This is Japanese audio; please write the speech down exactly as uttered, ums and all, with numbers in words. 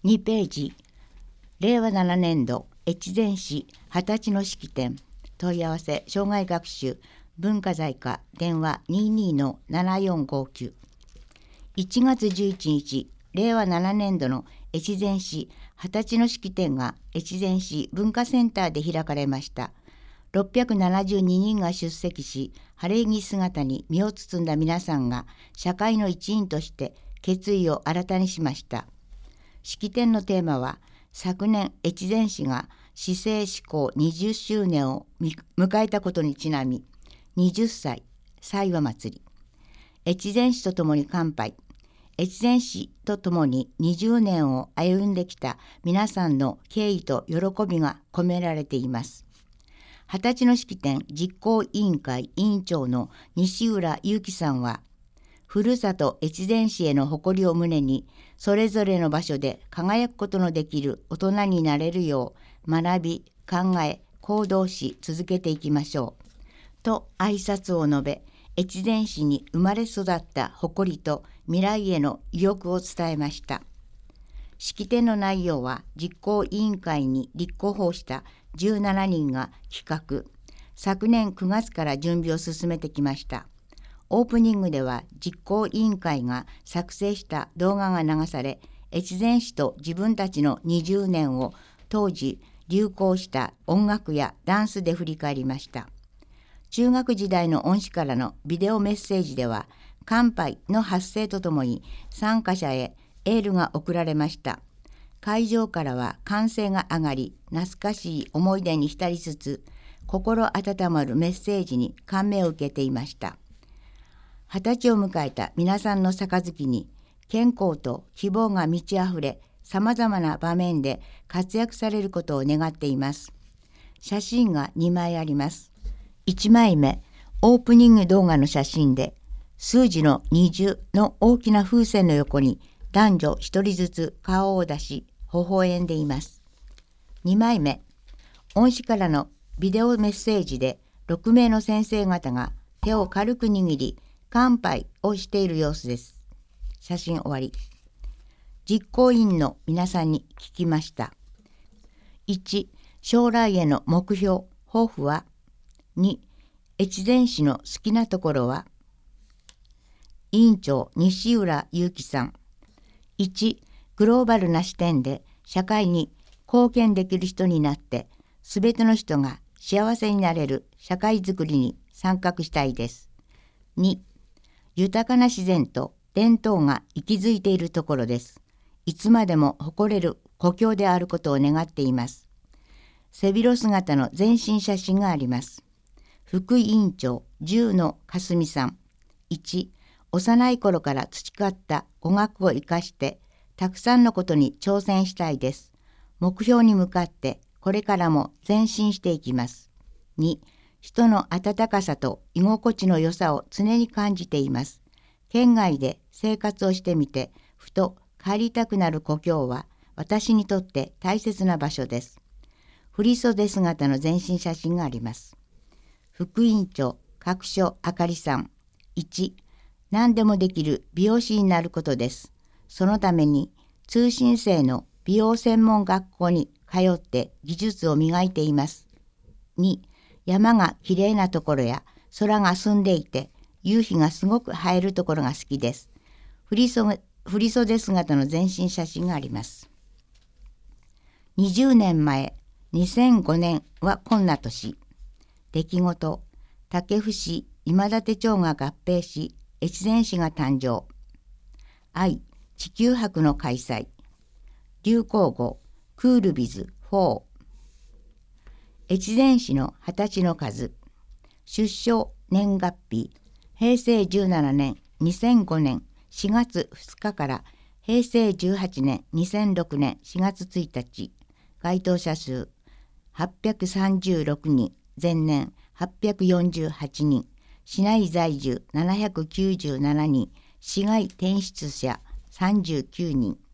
にページ、れいわななねんど越前市二十歳の式典、問い合わせ障害学習文化財課電話 にじゅうにのななよんごきゅう。 いちがつじゅういちにち、れいわななねんどの越前市二十歳の式典が越前市文化センターで開かれました。ろっぴゃくななじゅうににんが出席し、晴れ着姿に身を包んだ皆さんが社会の一員として決意を新たにしました。式典のテーマは、昨年越前市が市政施行にじゅっしゅうねんを迎えたことにちなみ、にじゅっさい祭和祭り、越前市とともに乾杯、越前市とともににじゅうねんを歩んできた皆さんの敬意と喜びが込められています。二十歳の式典実行委員会委員長の西浦祐樹さんは、ふるさと越前市への誇りを胸に、それぞれの場所で輝くことのできる大人になれるよう学び、考え、行動し続けていきましょうと挨拶を述べ、越前市に生まれ育った誇りと未来への意欲を伝えました。式典の内容は、実行委員会に立候補したじゅうななにんが企画、昨年くがつから準備を進めてきました。オープニングでは実行委員会が作成した動画が流され、越前市と自分たちのにじゅうねんを当時流行した音楽やダンスで振り返りました。中学時代の恩師からのビデオメッセージでは、乾杯の発声とともに参加者へエールが送られました。会場からは歓声が上がり、懐かしい思い出に浸りつつ、心温まるメッセージに感銘を受けていました。二十歳を迎えた皆さんの杯に、健康と希望が満ち溢れ、さまざまな場面で活躍されることを願っています。写真がにまいあります。いちまいめ、オープニング動画の写真で、数字のにじゅうの大きな風船の横に男女ひとりずつ顔を出し、微笑んでいます。にまいめ、恩師からのビデオメッセージで、ろくめいの先生方が手を軽く握り、乾杯をしている様子です。写真終わり。実行委員の皆さんに聞きました。いち、将来への目標、抱負は？に、越前市の好きなところは？委員長西浦祐樹さん。いち、グローバルな視点で社会に貢献できる人になって、すべての人が幸せになれる社会づくりに参画したいです。に、豊かな自然と伝統が息づいているところです。いつまでも誇れる故郷であることを願っています。背広姿の全身写真があります。副委員長じゅうのかすみさん。いち、幼い頃から培った語学を生かしてたくさんのことに挑戦したいです。目標に向かってこれからも前進していきます。に、人の温かさと居心地の良さを常に感じています。県外で生活をしてみて、ふと帰りたくなる故郷は私にとって大切な場所です。振袖姿の全身写真があります。副委員長各所あかりさん。いち、何でもできる美容師になることです。そのために通信制の美容専門学校に通って技術を磨いています。に、山がきれいなところや空が澄んでいて夕日がすごく映えるところが好きです。振り袖、振り袖姿の全身写真があります。にじゅうねんまえ、にせんごねんはこんな年。出来事、武生市今立町が合併し、越前市が誕生。愛、地球博の開催。流行語、クールビズフォー。越前市の二十歳の数。出生年月日、へいせいじゅうななねん、にせんごねんしがつふつかからへいせいじゅうはちねん、にせんろくねんしがつついたち。該当者数はっぴゃくさんじゅうろくにん、前年はっぴゃくよんじゅうはちにん、市内在住ななひゃくきゅうじゅうななにん、市外転出者さんじゅうきゅうにん。